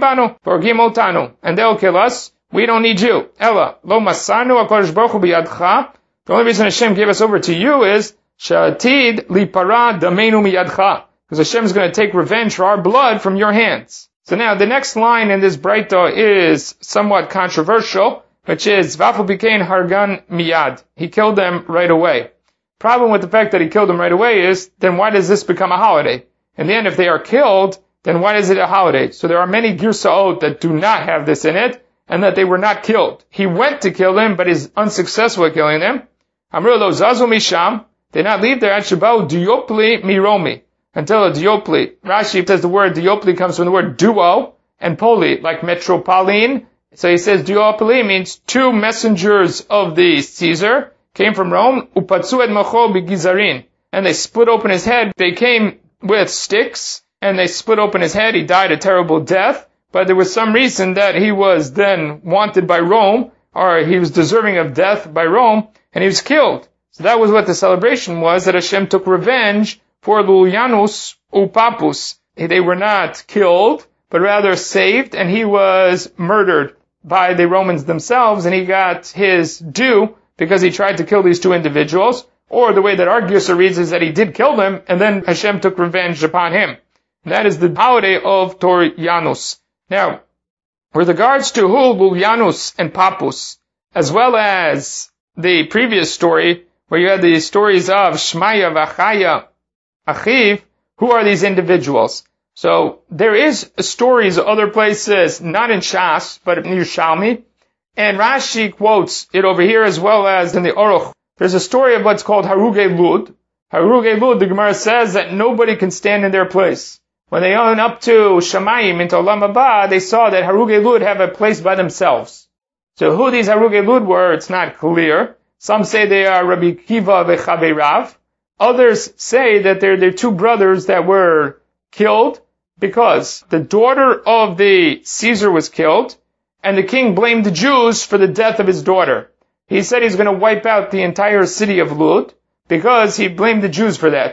S1: kill us. We don't need you. Ella, lo masanu HaKadosh Baruch Hu biyadcha. The only reason Hashem gave us over to you is shatid lipara damenu miyadcha. Because Hashem is going to take revenge for our blood from your hands. So now the next line in this Braita is somewhat controversial, which is Vafal bikein hargan miyad. He killed them right away. Problem with the fact that he killed them right away is, then why does this become a holiday? In the end, if they are killed, then why is it a holiday? So there are many Girsaot that do not have this in it, and that they were not killed. He went to kill them, but is unsuccessful at killing them. Amru lo zazu misham. They not leave there at Shabbat diopli miromi. Until a diopli. Rashi says the word diopli comes from the word duo, and poli, like metropolitan. So he says diopli means two messengers of the Caesar came from Rome, upatsu et mocho bigizarin. And they split open his head. They came with sticks, and they split open his head. He died a terrible death, but there was some reason that he was then wanted by Rome, or he was deserving of death by Rome, and he was killed. So that was what the celebration was, that Hashem took revenge for Lulyanus Upapus. They were not killed, but rather saved, and he was murdered by the Romans themselves, and he got his due because he tried to kill these two individuals. Or the way that our Gisa reads is that he did kill them, and then Hashem took revenge upon him. That is the holiday of Turyanus. Now, with regards to Hul, Lulyanus, and Papus, as well as the previous story, where you had the stories of Shmaya, Vachaya, Achiv, who are these individuals? So, there is stories other places, not in Shas, but in Yerushalmi, and Rashi quotes it over here as well as in the Aruch. There's a story of what's called Harugei Lud. Harugei Lud, the Gemara says that nobody can stand in their place. When they went up to Shamayim, into Olam Haba, they saw that Harugei Lud have a place by themselves. So who these Harugei Lud were, it's not clear. Some say they are Rabbi Kiva v'Chavei. Others say that they're the two brothers that were killed because the daughter of the Caesar was killed, and the king blamed the Jews for the death of his daughter. He said he's going to wipe out the entire city of Lud because he blamed the Jews for that.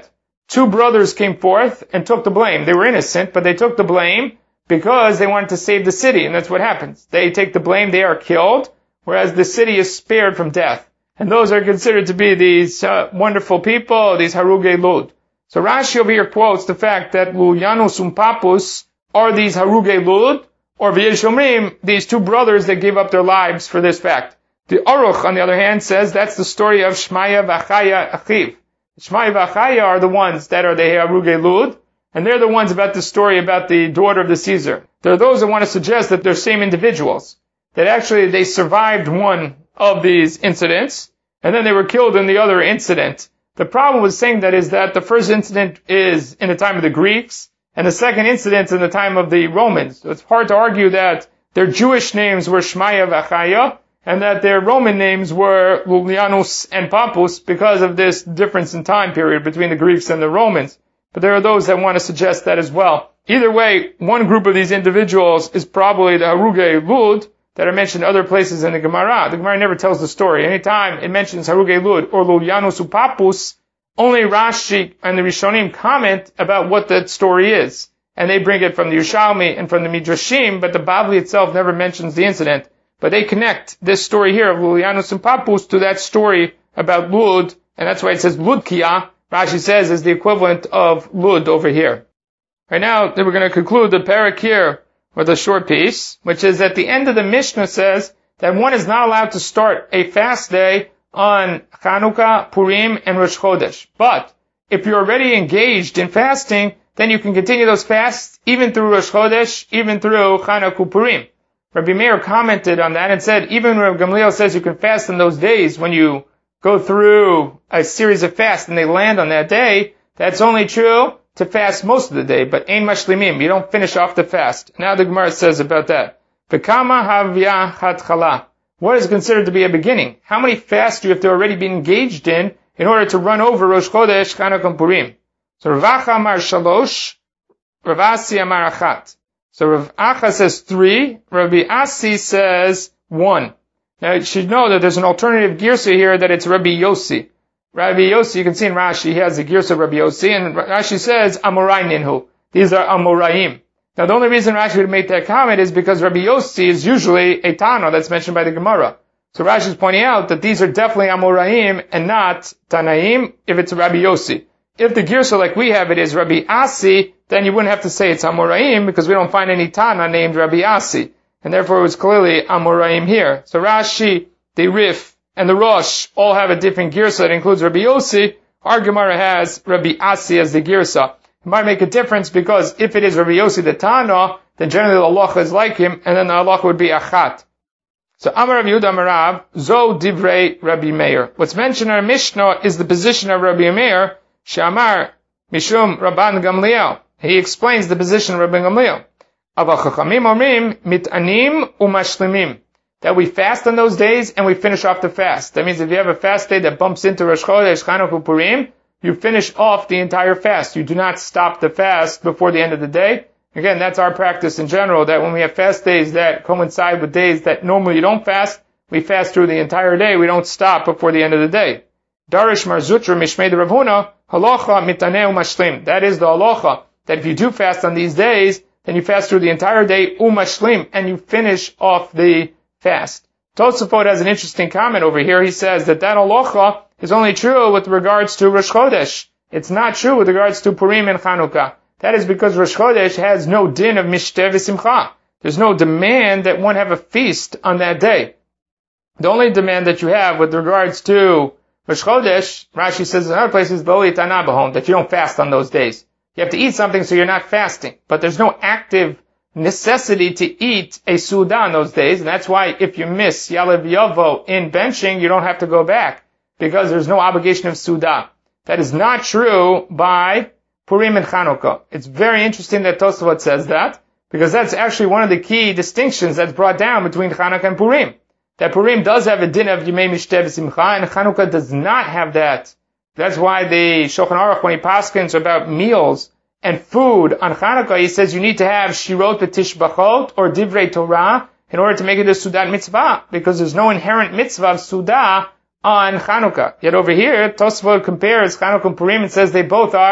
S1: two brothers came forth and took the blame. They were innocent, but they took the blame because they wanted to save the city, and that's what happens. They take the blame, they are killed, whereas the city is spared from death. And those are considered to be these uh, wonderful people, these Harugei Lud. So Rashi over here quotes the fact that Lulyanus and Papus are these Harugei Lud, or V'yeshomrim, these two brothers that gave up their lives for this fact. The Aruch, on the other hand, says that's the story of Shmaya v'Achaya Achiv. Shmaya v'Achaya are the ones that are the Harugei Lud, and they're the ones about the story about the daughter of the Caesar. There are those that want to suggest that they're same individuals, that actually they survived one of these incidents, and then they were killed in the other incident. The problem with saying that is that the first incident is in the time of the Greeks, and the second incident in the time of the Romans. So it's hard to argue that their Jewish names were Shmaya v'Achaya, and that their Roman names were Lulyanus and Papus because of this difference in time period between the Greeks and the Romans. But there are those that want to suggest that as well. Either way, one group of these individuals is probably the Harugei Lud that are mentioned other places in the Gemara. The Gemara never tells the story. Anytime it mentions Harugei Lud or Lulyanus Papus, only Rashi and the Rishonim comment about what that story is. And they bring it from the Yerushalmi and from the Midrashim, but the Bavli itself never mentions the incident. But they connect this story here of Lulyanus and Papus to that story about Lud, and that's why it says Ludkia. Rashi says is the equivalent of Lud over here. Right now, we're going to conclude the parak here with a short piece, which is at the end of the Mishnah says that one is not allowed to start a fast day on Chanukah, Purim, and Rosh Chodesh. But if you're already engaged in fasting, then you can continue those fasts even through Rosh Chodesh, even through Chanukah, Purim. Rabbi Meir commented on that and said, even Rabbi Gamliel says you can fast in those days when you go through a series of fasts and they land on that day, that's only true to fast most of the day, but ein mashlimim, you don't finish off the fast. Now the Gemara says about that. V'kama havya hatchala. What is considered to be a beginning? How many fasts do you have to already be engaged in in order to run over Rosh Chodesh, Chanukah, and Purim? So Rav Acha amar shalosh, Rav Asi amar achat. So Rav Acha says three, Rabbi Asi says one. Now you should know that there's an alternative girsa here that it's Rabbi Yossi. Rabbi Yossi, you can see in Rashi, he has the girsa of Rabbi Yossi, and Rashi says Amorai ninhu. These are Amoraim. Now the only reason Rashi would make that comment is because Rabbi Yossi is usually a Tana that's mentioned by the Gemara. So Rashi is pointing out that these are definitely Amoraim and not Tanaim if it's Rabbi Yossi. If the girsa like we have it is Rabbi Asi, then you wouldn't have to say it's Amoraim because we don't find any Tana named Rabbi Asi. And therefore it was clearly Amoraim here. So Rashi, the Rif, and the Rosh all have a different girsa that includes Rabbi Yossi. Our Gemara has Rabbi Asi as the girsa. It might make a difference because if it is Rabbi Yossi the Tana, then generally the halacha is like him, and then the halacha would be Achat. So Amar Rav Yehuda Amar Rav, Zo Divrei Rabbi Meir. What's mentioned in our Mishnah is the position of Rabbi Meir, Shamar Mishum Rabban Gamliel. He explains the position of Rabban Gamliel. Aval Chachamim Omrim Mitanim Umashlimim. That we fast on those days and we finish off the fast. That means if you have a fast day that bumps into Rosh Chodesh, Chanukah, Purim, you finish off the entire fast. You do not stop the fast before the end of the day. Again, that's our practice in general, that when we have fast days that coincide with days that normally you don't fast, we fast through the entire day. We don't stop before the end of the day. Darish Marzutra Mishmei Rav Huna, Halacha Mitaneh Umashlim. That is the halacha, that if you do fast on these days, then you fast through the entire day, Umashlim, and you finish off the fast. Tosafot has an interesting comment over here. He says that that halacha is only true with regards to Rosh Chodesh. It's not true with regards to Purim and Chanukah. That is because Rosh Chodesh has no din of mishteh v'simcha. There's no demand that one have a feast on that day. The only demand that you have with regards to Rosh Chodesh, Rashi says in other places, that you don't fast on those days. You have to eat something so you're not fasting. But there's no active necessity to eat a Suda on those days, and that's why if you miss Yalev Yavo in benching, you don't have to go back, because there's no obligation of Suda. That is not true by Purim and Chanukah. It's very interesting that Tosafot says that, because that's actually one of the key distinctions that's brought down between Chanukah and Purim. That Purim does have a din of Yimei Mishteh V'Simcha, and Chanukah does not have that. That's why the Shulchan Aruch, when he paskins about meals and food on Chanukah, he says you need to have Shirot V'Tishbachot or Divrei Torah in order to make it a Sudat mitzvah, because there's no inherent mitzvah of Sudah on Chanukah. Yet over here, Tosafot compares Chanukah and Purim and says they both are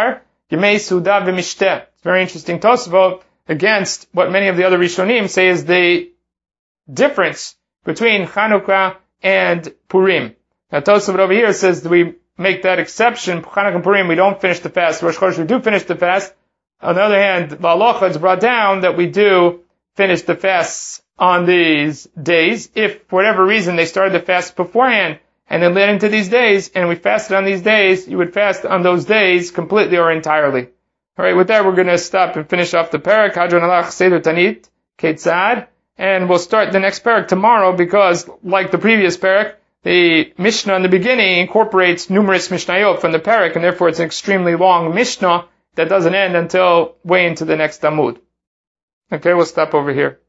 S1: Yemei Suda v'Mishteh. It's very interesting Tosafot against what many of the other Rishonim say is the difference between Chanukah and Purim. Now Tosafot over here says that we make that exception. Chanukah and Purim, we don't finish the fast. Rosh Chodesh, we do finish the fast. On the other hand, V'alocha, it's brought down that we do finish the fasts on these days. If, for whatever reason, they started the fast beforehand and then led into these days, and we fasted on these days, you would fast on those days completely or entirely. Alright, with that, we're going to stop and finish off the parak. Hadron alach seder tanit, ketzad. And we'll start the next parak tomorrow because, like the previous parak, the Mishnah in the beginning incorporates numerous Mishnayot from the parak, and therefore it's an extremely long Mishnah that doesn't end until way into the next Amud. Okay, we'll stop over here.